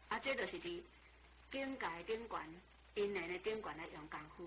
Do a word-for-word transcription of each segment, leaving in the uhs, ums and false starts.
啊，这就是伫境界顶悬、因缘的顶悬来用功夫。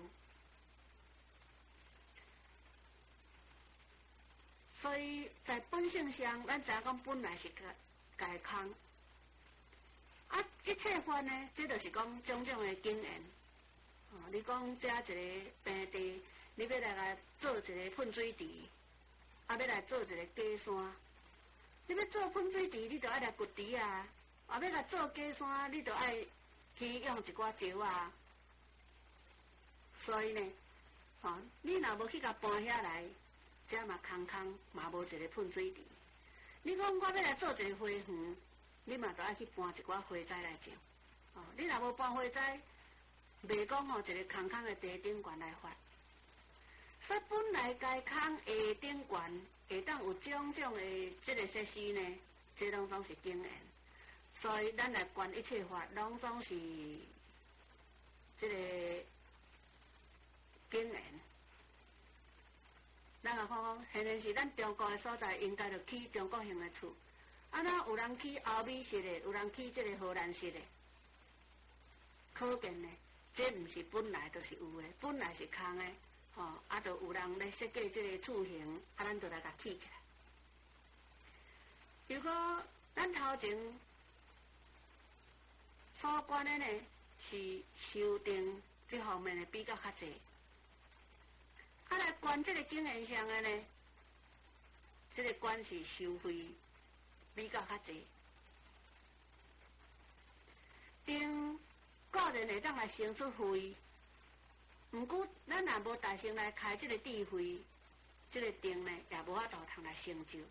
所以在本性上，咱知影讲本来是个界空，啊，一切法呢，这就是讲种种的经验。哦，你讲遮一个平地，你要来来做一个喷水池，啊，要来做一个假山。你要做喷水池，你就爱来掘池啊；啊，要来做假山，你就爱去用一寡石啊。所以呢，吼、哦，你若无去甲搬遐来。遮嘛空空，嘛无一个喷水池。你讲我要来做一个花园，你嘛就爱去搬一寡花材来种。哦，你若无搬花材，袂讲吼一个空空的地顶悬来发。所以本来该空下顶悬，会当有种种的这个设施呢，这拢总是经验。所以咱来观一切法，拢总是这个经验。咱若讲，现在是咱中国的所在，应该着起中国型的厝。啊，那有人起欧美式的，有人起这个荷兰式的，可见呢，这毋是本来就是有的，本来是空的，吼、哦，啊，就有人咧设计这个厝型，啊，咱就来甲起起来。如果咱头前所观的呢，是修订这方面的比较较济。啊，来观这个经验上的呢，这个观是收费比较较济，定个人会当来生出费，毋过咱若无大声来开这个智慧，这个定呢也无法度通来成就。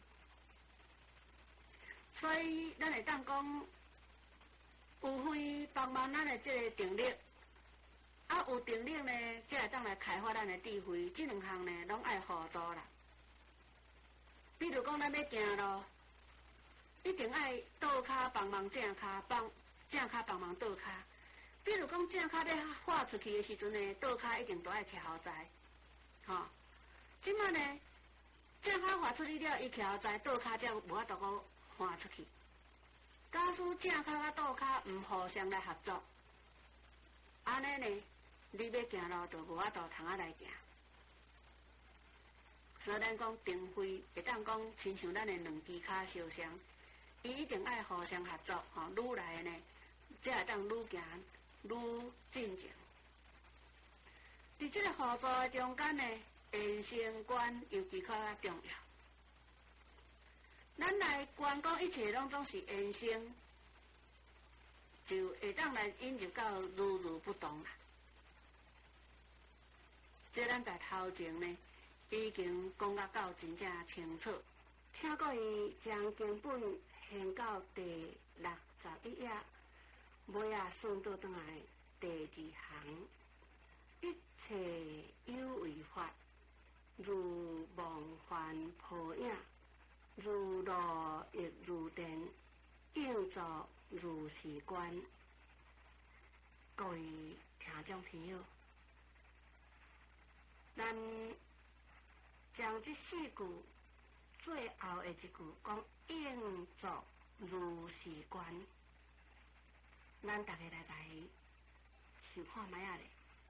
所以咱会当讲，有费帮忙咱的这个定力。啊，有定力呢，才会当来开发咱的智慧。这两项呢，拢爱互助啦。比如讲，咱要行路，一定爱倒骹帮忙正骹，帮正骹帮忙倒骹。比如讲，正骹要画出去的时阵呢，倒骹一定都爱徛后在，吼、哦。即摆呢，正骹画出去了，伊徛后在，倒骹才无法度个画出去。假使正骹甲倒骹毋互相来合作，安尼呢？你要行路就无法度通啊来行，所以咱讲定慧会当讲，亲像咱的两支骹相相，伊一定爱互相合作，吼、哦，愈来呢，才会当愈行愈进前。伫这个互助的中间呢，缘生观尤其较重要。咱来观讲一切拢总是缘生，就会当来引入到如如不动啦。这咱在头前呢，已经讲到到真正清楚。听过伊将经本献到第六十一页，尾啊顺倒转来第二行，一切有为法，如梦幻泡影，如露亦如电，应作如是观。各位听众朋友，咱将这四句最后的一句讲应作如是观，咱大家来来想看卖啊咧。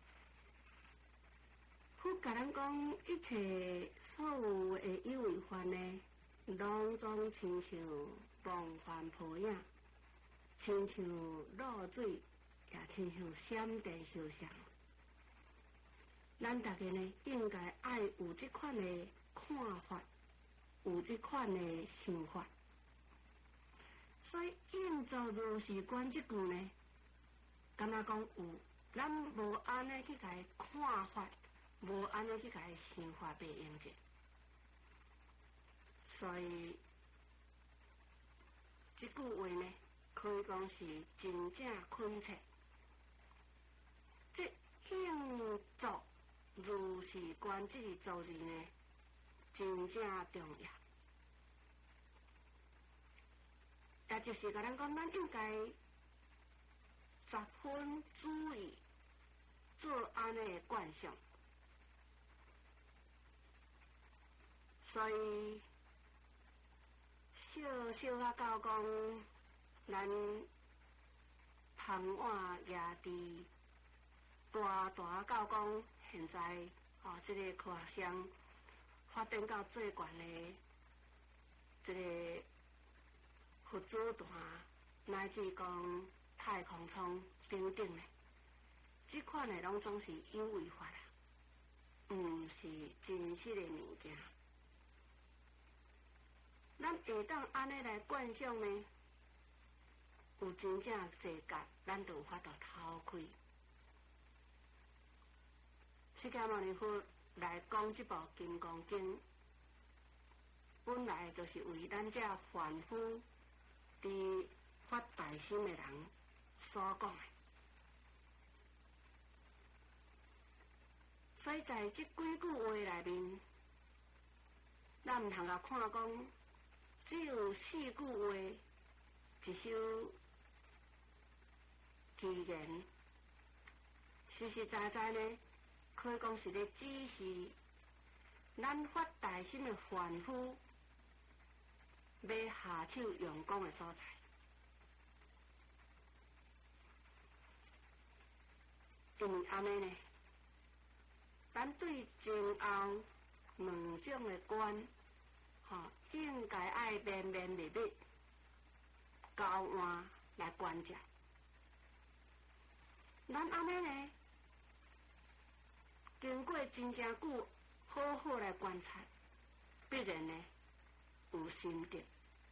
佛甲咱讲一切所有的有为法呢，拢总亲像梦幻泡影，亲像露水，也亲像闪电相像。咱大家呢，应该爱有这款的看法，有这款的想法。所以应作如是观这句呢，敢若讲有，咱无安尼去甲伊看法，无安尼去甲伊想法袂用者。所以这句话呢，可以讲是真正恳切。这应作如是观这个造字呢，真正重要。也就是甲咱讲，咱应该十分注意做安尼的观想。所以小小啊到讲，咱窗碗压伫大大到讲现在哦，即、这个科学上发展到最悬的即、这个核子弹，乃至讲太空舱等等的，即款的拢总是有违法啦，毋是真实的物件。咱会当安尼来观赏呢，有真正侪角，咱就有法度偷开。释迦牟尼佛来讲即部《金刚经》，本来就是为咱这凡夫伫发大心的人所讲的。所以在即几句话内面，咱毋通甲看讲，只有四句话，一首奇言，实实在在呢，可以讲是咧指示咱发大心的凡夫要下手用功的所在。因为安尼呢，咱对前后两种的观，吼、哦，应该爱绵绵密密交换来观察。咱安尼呢，经过真正久，好好来观察，必然呢有心得。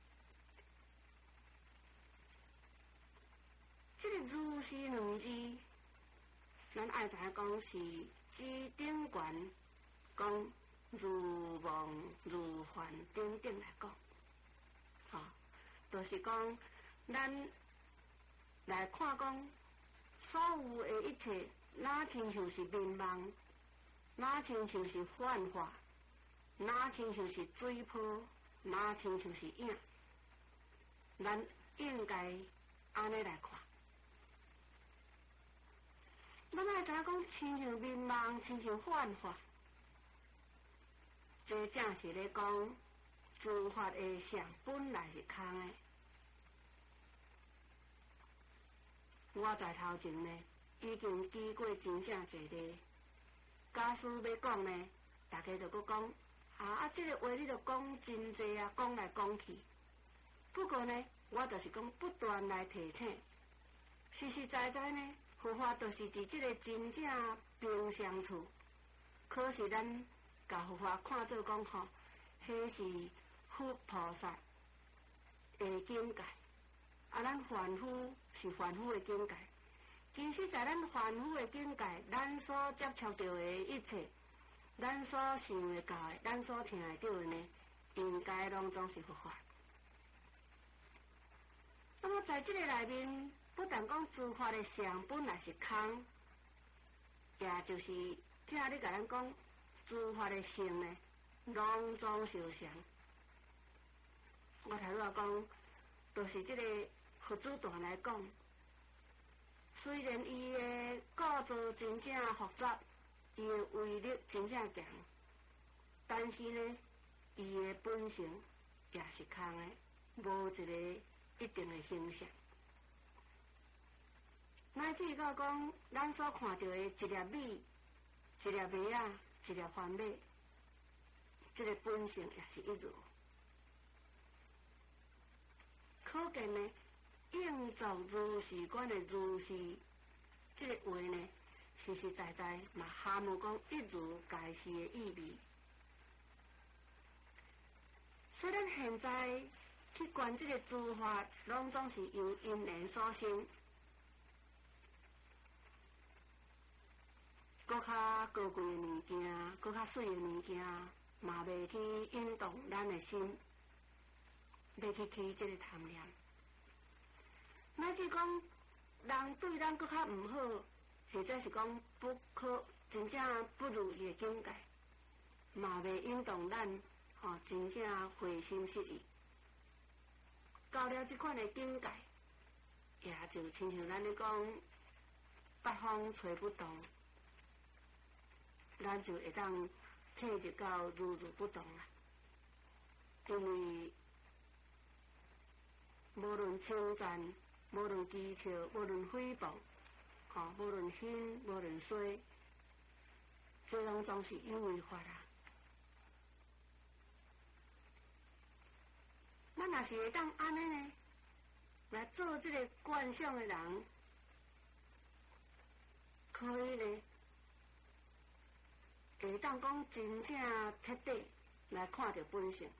这个如是两字，咱爱知影讲是指顶悬，讲如梦如幻等等来讲，吼、哦，就是讲咱来看讲所有的一切，哪亲像是眠梦，哪亲像是幻化，哪亲像是水泡，哪亲像是影，咱应该安尼来看。咱爱知影讲，亲像眠梦，亲像幻化，这正是咧讲诸法的相本来是空的。我在头前呢，已经记过真正侪个。假使要讲呢，大家就搁讲啊啊，这个话你就讲真济啊，讲来讲去。不过呢，我就是讲不断来提醒，实实在在呢。佛法就是伫即个真正平常处，可是咱甲佛法看做讲吼，迄是佛菩萨的境界，啊，咱凡夫是凡夫的境界。其实，在咱凡夫的境界，咱所接触到的一切，咱所想会到的，咱所听会到的呢，应该拢总是佛法。那么，在这个内面，不但讲诸法的相本来是空，也就是正你甲咱讲，诸法的性呢，拢总相像。我头拄讲，就是这个核子弹来讲，虽然伊的构造真正复杂，伊的威力真正强，但是呢，伊的本性也是空的，无一个一定的形象。乃至到讲，咱所看到的一粒米、一粒麦啊、一粒番麦，这个本性也是一如。可见呢，应作如是观的如是，这个话呢，实实在在嘛含有讲一如该是的意味。所以咱现在去观这个诸法，拢总是由因缘所生。搁较高贵的物件，搁较水的物件，嘛袂去引动咱的心，袂去起这个贪念。乃至讲人对咱搁较毋好，或者是讲不可真正不如意的境界，嘛袂引动咱吼、哦、真正回心失意。到了这款的境界，也就亲像咱咧讲，北风吹不动。咱就会当体入到如如不动啦，因为无论称赞无论讥笑，无论诽谤，吼、哦，无论兴，无论衰，这拢总是有违法啦。咱若是会当安尼呢，来做这个观赏的人，可以呢，会当讲真正彻底来看到本性。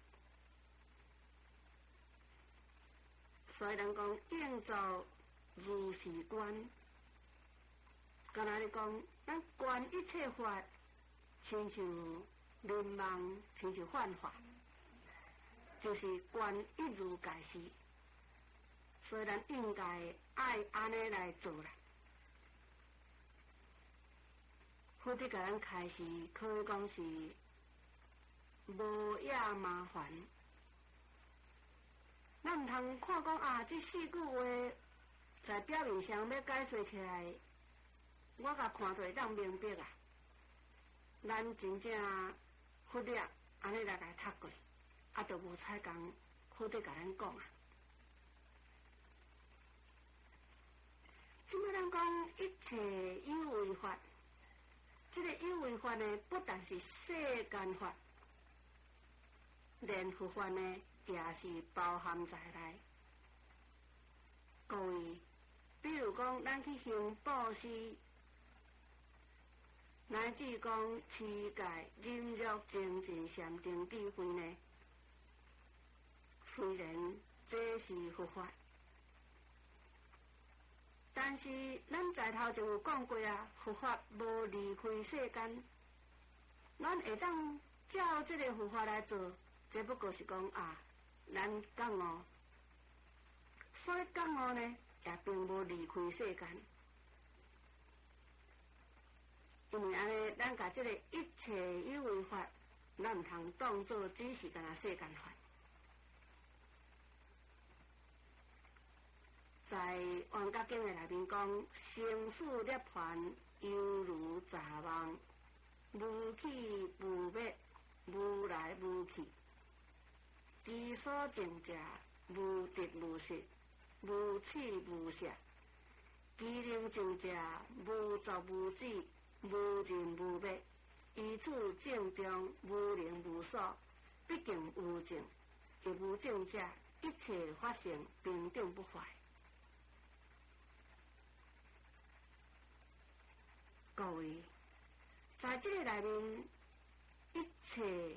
所以人讲应造如是观，敢若咧讲，咱观一切法，亲像人梦，亲像幻法，就是观一如界是。所以咱应该爱安尼来做啦。佛伫甲咱开示，可以讲是无野麻烦。咱毋通看讲啊，这四句话在表面上要解释起来，我甲看就会当明白啊。咱真正佛了安尼来来读过，啊，就无采讲佛伫甲咱讲啊。即摆咱讲一切有为法，这个有为法呢，不但是世间法，连佛法呢，也是包含在内。各位，比如讲，咱去行布施，乃至讲持戒、忍辱、精进、禅定、智慧呢，虽然这是佛法，但是咱在头就有讲过啊，佛法无离开世间，咱会当照这个佛法来做，只不过是讲啊，咱觉悟，所以觉悟呢，也并无离开世间，因为安尼，咱甲这个一切有为法，咱毋通当作只是干那世间法。在《王家经》的内面讲，生死涅槃犹如杂梦，无起无灭，无来无去。知所证者，无得无失，无起无舍。机灵证者，无作无止，无人无灭。依此正中，无灵无所，毕竟无证，亦无证者，一切法性平等不坏。各位，在这个内面，一切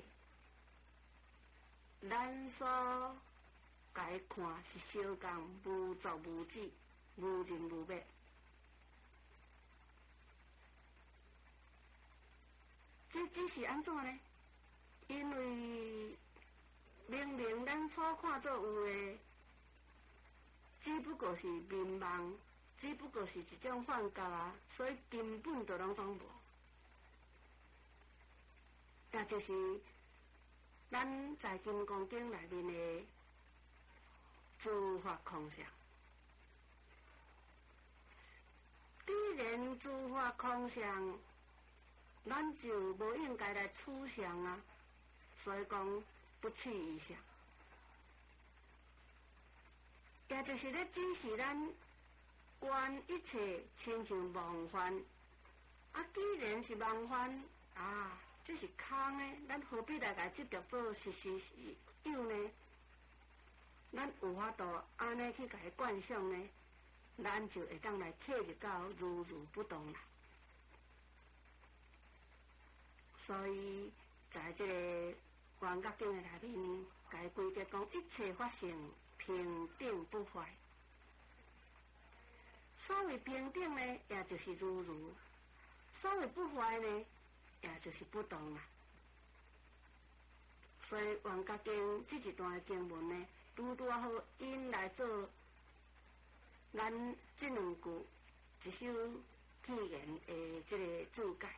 咱所该看是小工，无作无止，无人无灭。这只是安怎呢？因为明明咱所看做有的，只不过是面梦。只不过是一种幻觉啊，所以根本就拢总无。也就是咱在《金刚经》内面的诸法空相。既然诸法空相，咱就无应该来取相啊，所以讲不取一相。也就是咧指示咱。观一切亲像梦幻，啊，既然是梦幻，啊，这是空的，咱何必来甲执着做实实有呢？咱有法度安尼去甲伊观想呢，咱就会当来刻入到如如不动啦。所以在这个《观觉经》的内面，甲伊规则讲一切法性平等不坏。所谓平等呢，也就是如如；所谓不坏呢，也就是不动啦。所以《王家经》这一段经文呢，拄拄好因来做咱这两句一首语言的这个注解。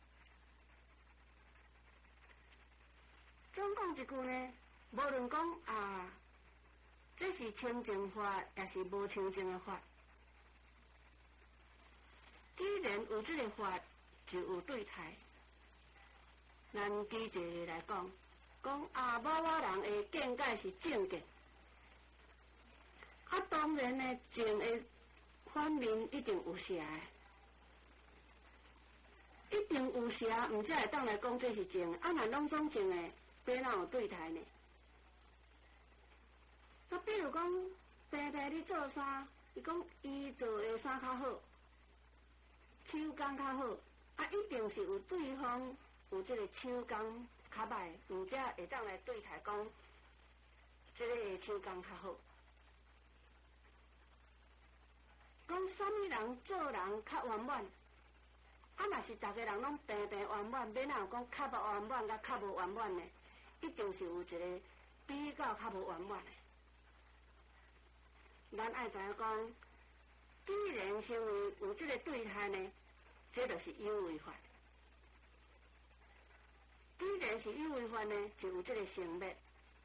总讲一句呢，无论讲啊，这是清净法，也是无清净的法。既然有这个法，就有对待。咱举一个来讲，讲啊，某某人的见解是正见， 啊，当然呢，情的反面一定有邪的，一定有邪，毋才会当来讲这是情。啊，若拢总情的，边哪有对待呢？啊，比如讲，平平你做衫，伊讲伊做的衫较好，手工较好，啊，一定是有对方有这个手工较歹，毋才会当来对待讲，这个手工较好。讲啥物人做人较圆满，啊，若是逐个人拢平平圆满，免哪有讲较无圆满甲较无圆满呢？一定是有一个比较较无圆满的。咱爱知影讲，既然成为有这个对待呢，这就是有为法。既然是有为法呢，就有这个成灭。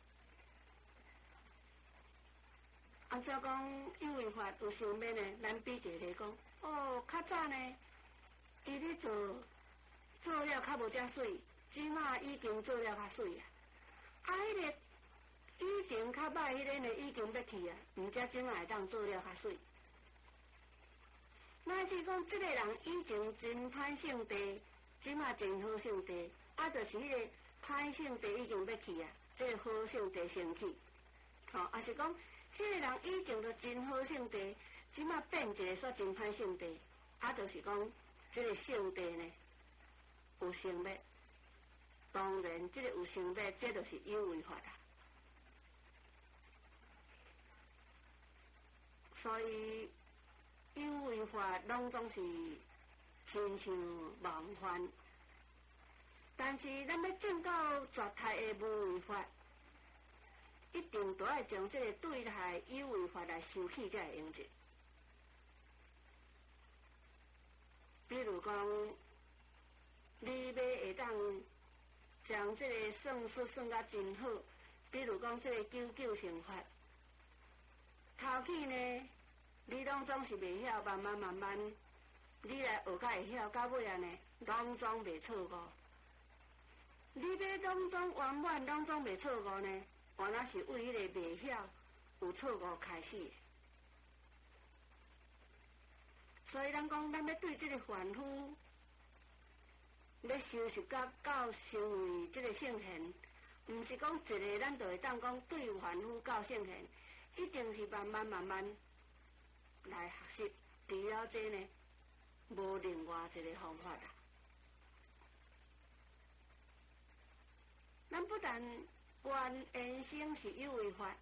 按照讲有为法有成灭呢，咱比一个讲，哦，较早呢，伊咧做做了较无遮水，即马已经做了较水啊。啊，迄个以前较歹，迄个呢已经要去啊，毋则即马会当做了较水。乃至讲，即个人以前真歹性地，即马真好性地，啊，就是迄个歹性地已经要去啊，即个好性地升起。吼、哦，也是讲，迄个人以前就真好性地，即马变一个煞真歹性地，啊，就是讲，即个性地呢有成灭。当然，即个有成灭，这就是有为法啦。所以有为法拢总是亲像梦幻，但是咱要证到绝态的无为法，一定都要将这个对待有为法来收起才会用着。比如讲，你要会当将这个算术算甲真好，比如讲这个九九乘法。头起呢，你拢总是袂晓，慢慢慢慢，你来学甲会晓，到尾啊呢，拢总袂错误。你要拢总圆满，拢总袂错误呢，原来是为迄个袂晓有错误开始。所以咱讲，咱要对这个凡夫，要修习到到成为这个圣贤，毋是讲一个咱就会当讲对凡夫到圣贤。一定是慢慢慢慢来学习，除了这呢，无另外一个方法啦。咱不但原原生是有为法，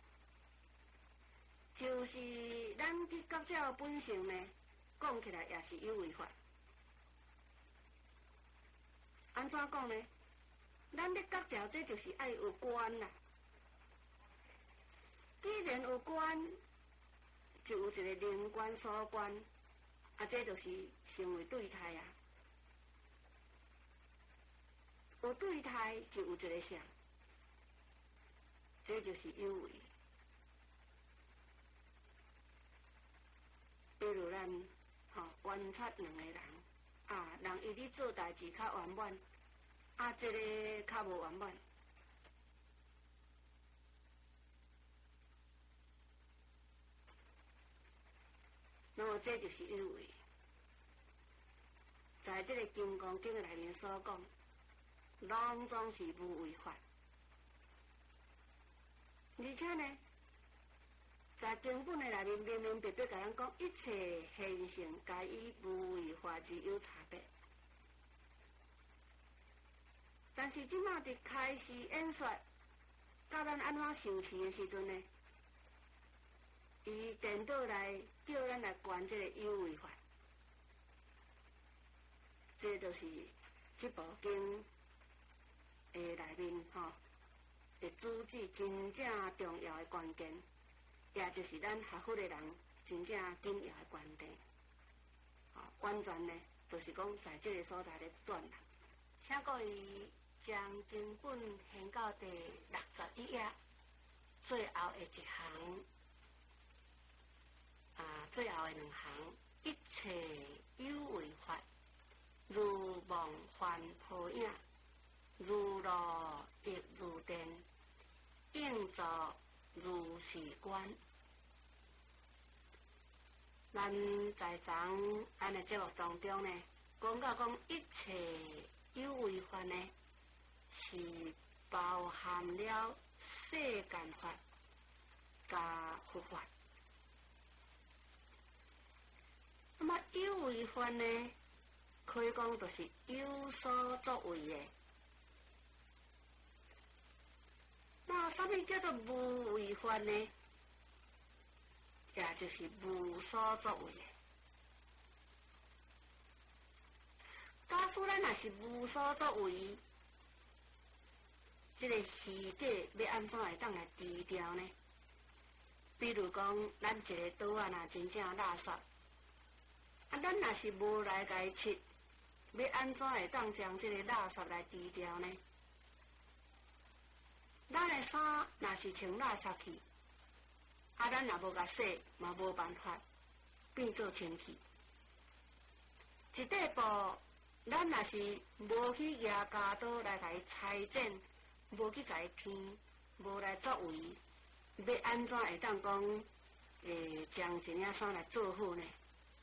就是咱去觉照本性呢，讲起来也是有为法。安怎讲呢？咱咧觉照，这就是爱有观啦。既然有观，就有一个灵观所观，啊，这就是成为对态啊。有对态就有一个相，这就是有为。比如咱吼观察两个人，啊，人伊咧做代志较圆满，啊，这个较无圆满。那么这就是有为，在这个《金刚经》内面所讲，拢总是无为法。而且呢，在经本的内面明明白白甲咱讲，一切现象皆以无为法而有差别。但是即马伫开始演说，到咱安怎受持的时阵呢？伊颠倒来叫咱来观这个有为法，这就是这部经的内面吼，的主旨真正重要的关键，也就是咱学佛的人真正紧要的观点。吼，完全呢，就是讲在这个所在咧转啦。请各位将经本掀到第六十一页，最后的一行。啊，最后的两行，一切有为法，如梦幻泡影，如露亦如电，应作如是观。 咱在昨安尼节目当中呢，讲到讲一切有为法呢，是包含了世间法加佛法。那么有为法呢，可以讲就是有所作为的。那什么叫做无为法呢？也就是无所作为的。假使咱若是无所作为，这个虚假要安怎会当来低调呢？比如讲，咱一个岛啊，若真正垃圾，啊，咱若是无来甲伊切，要安怎会当将这个垃圾来低调呢？咱的衫若是穿垃圾去，啊，咱若无甲洗，嘛无办法变做清气。一块布，咱若是无去牙加刀来甲伊裁剪，无去甲伊添，无来作为，要安怎会当讲诶将一领衫来做好呢？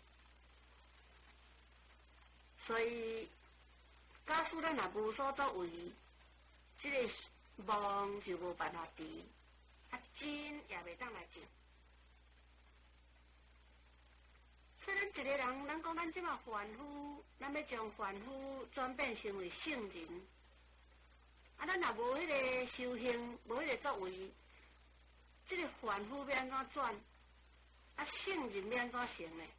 所以，假使咱若无所作为，这个梦就无办法治，啊真也袂当来证。所以咱一个人，咱讲咱即马凡夫，咱要将凡夫转变成为圣人，啊，咱若无迄个修行，无迄个作为，这个凡夫要安怎转？啊，圣人要安怎成呢？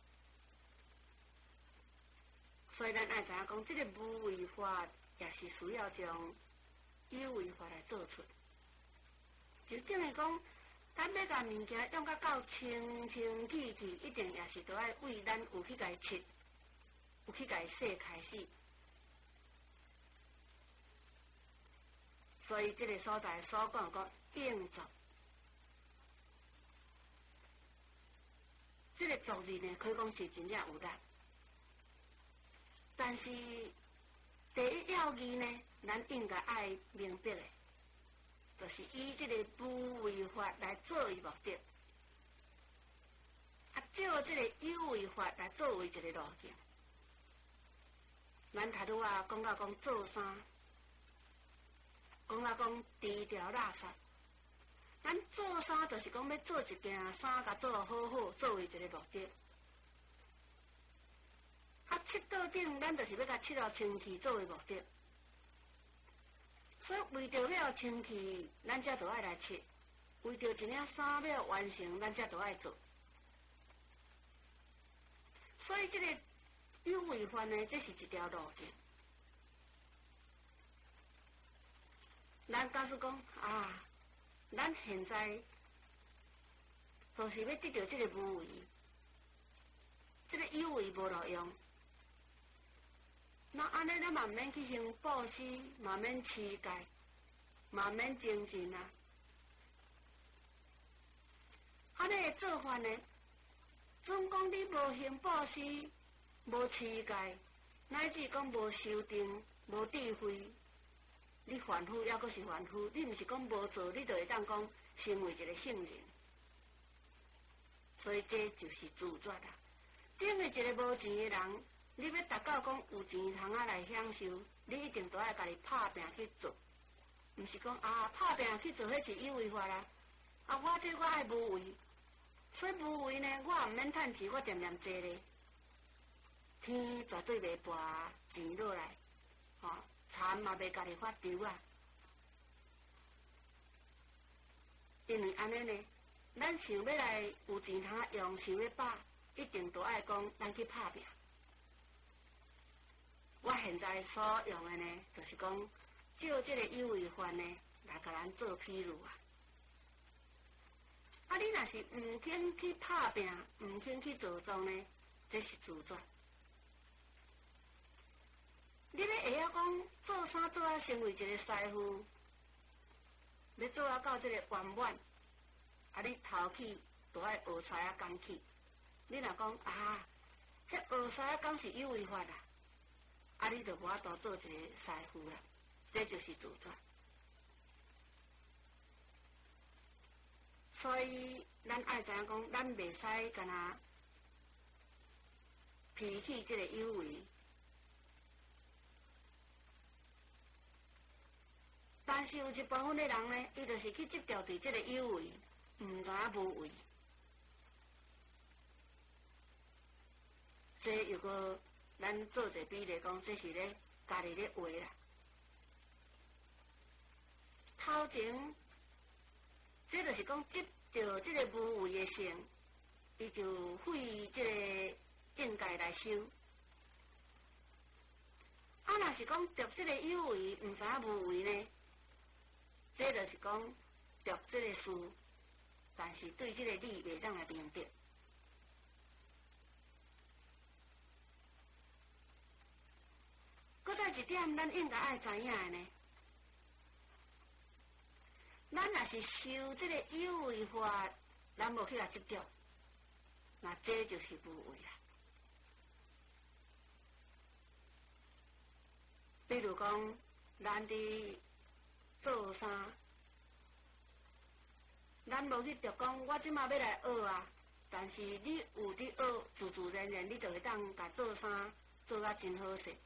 所以咱爱知影讲，这个无为法也是需要将有为法来做出。就等于讲，咱要甲物件用甲到清清气气，一定也是都爱为咱有去甲伊切，有去甲伊洗开始。所以这个所在所讲讲应作，这个作字呢，可以讲是真正有力。但是第一要义呢，咱应该爱明白的，就是以这个无为法来作为目的，啊，照这个有为法来作为一个路径。咱头拄啊讲到讲做衫，讲到讲低调垃圾，咱做衫就是讲要做一件衫，甲做好好，作为一个目的。啊，切到顶，咱就是要甲切到清气作为目的。所以为着要清气，咱才都爱来切；为着一领衫要完成，咱才都爱做。所以这个有为法呢，这是一条路径。咱假使讲啊，咱现在就是要得到这个无为，这个有为无路用。那安尼，咱嘛免去行布施，嘛免持戒，嘛免精进啊。安尼的做法呢，总讲你无行布施，无持戒，乃至讲无修定，无智慧，你凡夫抑阁是凡夫，你毋是讲无做，你就会当讲成为一个圣人。所以这就是自绝啦。等于一个无钱的人。你要达到讲有钱通啊来享受，你一定都要家己拍拼去做，毋是讲啊拍拼去做，迄是有为法啦。啊，我这我爱无为，所以无为呢，我毋免趁钱，我掂掂坐咧，天绝对袂拨钱落来，吼、哦，田嘛袂家己发丢啊。因为安尼呢，咱想要来有钱通啊用，想要把，一定都爱讲咱去拍拼。我现在所用的呢，就是讲，照这个有为法呢，来甲咱做披露啊。啊，你若是毋肯去拍拼，毋肯去做作呢，这是自绝。你要会晓讲做啥做啊，成为一个师傅，要做啊到这个圆满，啊，你头起都爱学师啊讲起。你若讲啊，这学师啊讲是有为法啦。啊，你就无法度做一个师傅啦，这就是自绝。所以，咱爱知影讲，咱袂使干那提起即个有为，但是有一部分的人呢，伊就是去执着伫即个有为，毋知影无为。这又个咱做者比例讲，这是咧家己咧画啦。头前，这就是讲执着即个无为的性，伊就废即个境界来修。啊，若是讲着即个有为，毋知影无为呢？这就是讲着即个事，但是对即个理袂当来明白。搁再一点，咱应该爱知影的呢，咱若是修即个有为法，咱无去来执着，那这就是无为啦。比如讲，咱伫做衫，咱无去着讲，我即马要来学啊，但是你有伫学，自自然然你就会当甲做衫做甲真好势。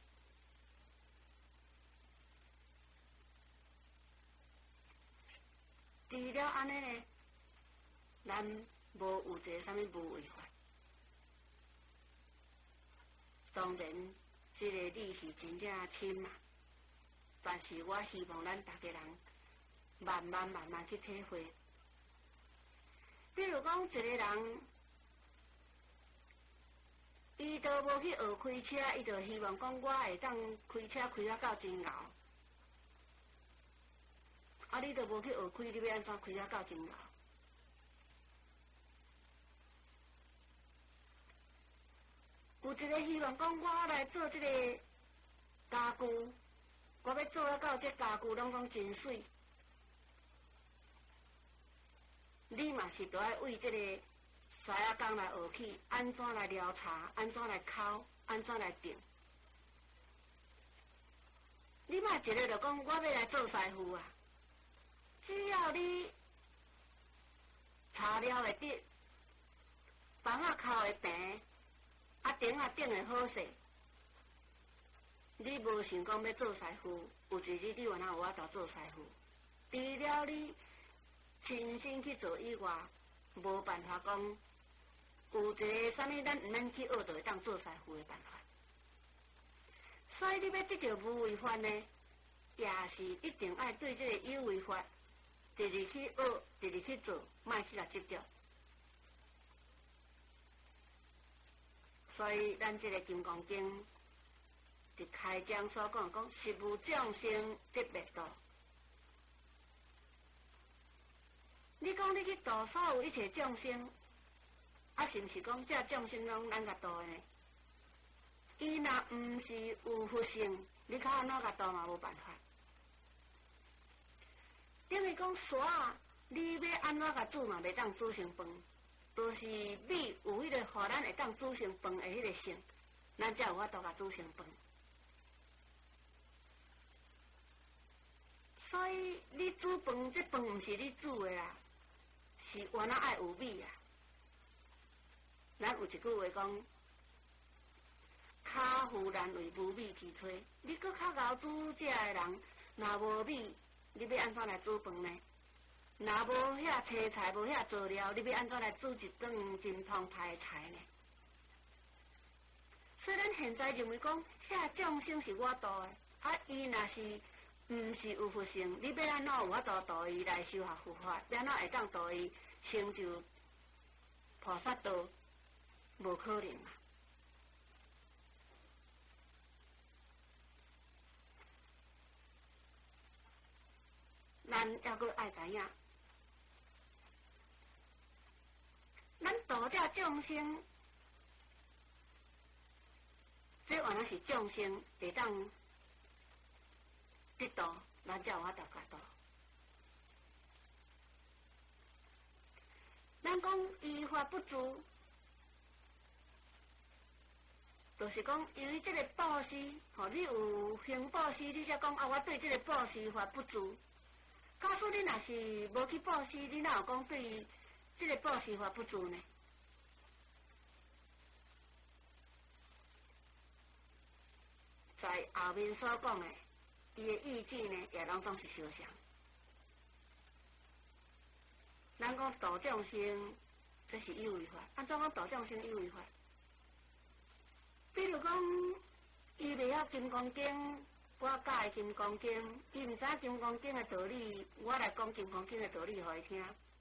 除了安尼呢，咱无有一个啥物无为法。当然，这个理是真正深嘛，但是我希望咱逐个人慢慢慢慢去体会。比如讲，一个人，伊都无去学开车，伊就希望讲我会当开车开啊到真敖。啊！你都无去学开，你要安怎开啊到真敖？有一个希望讲，我来做这个家具，我要做啊到这家具拢讲真水。你嘛是都爱为这个师仔工来学起，安怎来撩茶，安怎来烤，安怎来定。你嘛一个就讲，我要来做师傅啊！只要你茶料会得，房啊靠会平，啊顶啊顶会好势，你无想讲要做师傅，有一日你有哪有法度做师傅？除了你亲身去做以外，无办法讲有一个啥物咱毋免去学就会当做师傅的办法。所以你要得到无为法呢，也是一定爱对这个有为法。直直去学，直直去做，莫去来执着。所以，咱这个《金刚经》伫开章所讲讲，实无众生得灭度。你讲你去度所有一切众生，啊，是毋是讲这众生拢咱甲度的呢？伊若毋是有佛性，你靠安怎甲度嘛无办法。因为讲蛇啊，你要安怎甲煮嘛，袂当煮成饭，就是你有迄个互咱会当煮成饭的迄个性，咱才有法度甲煮成饭。所以你煮饭，这饭毋是你煮的啦，是原来爱有味啊。咱有一句话讲，卡夫难为无米之炊，你搁较熬煮食的人，若无米。你要安怎来煮饭呢？若无遐青菜，无遐佐料，你要安怎来煮一顿真澎湃的菜呢？所以咱现在认为讲，遐众生是我度的，啊，伊若是毋是有佛性，你要安怎有法度度伊来修学佛法？要安怎会当度伊成就菩萨道？无可能啊！咱抑阁爱知影，咱度这众生，这原来是众生会当得度，咱才有法度甲度。咱讲依法不足，就是讲由于这个布施，吼，你有行布施，你才讲啊，我对这个布施法不足。假使你若是无去布施，你哪有讲对这个布施法不足呢？ 来后面所讲的，伊的意志呢，也拢总是相像。咱讲度众生，这是有为法。安怎讲度众生有为法？比如讲，伊袂晓金刚经，我教伊金刚经，伊毋知金刚经的道理，我来讲金刚经的道理互伊听。